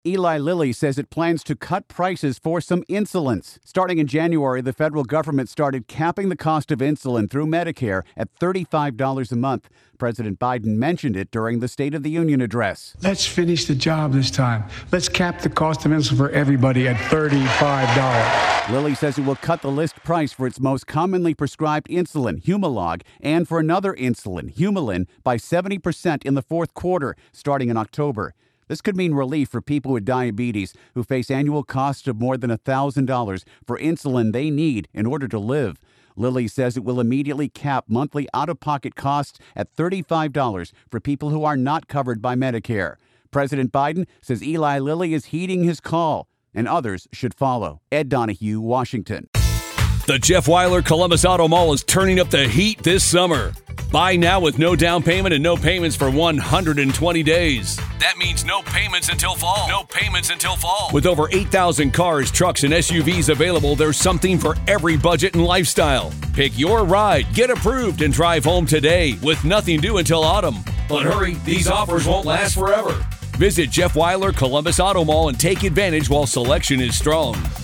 Eli Lilly says it plans to cut prices for some insulins. Starting in January, the federal government started capping the cost of insulin through Medicare at $35 a month. President Biden mentioned it during the State of the Union address. Let's finish the job this time. Let's cap the cost of insulin for everybody at $35. Lilly says it will cut the list price for its most commonly prescribed insulin, Humalog, and for another insulin, Humulin, by 70% in the fourth quarter, starting in October. This could mean relief for people with diabetes who face annual costs of more than $1,000 for insulin they need in order to live. Lilly says it will immediately cap monthly out-of-pocket costs at $35 for people who are not covered by Medicare. President Biden says Eli Lilly is heeding his call, and others should follow. Ed Donahue, Washington. The Jeff Weiler Columbus Auto Mall is turning up the heat this summer. Buy now with no down payment and no payments for 120 days. That means no payments until fall. No payments until fall. With over 8,000 cars, trucks, and SUVs available, there's something for every budget and lifestyle. Pick your ride, get approved, and drive home today with nothing due until autumn. But hurry, these offers won't last forever. Visit Jeff Weiler Columbus Auto Mall and take advantage while selection is strong.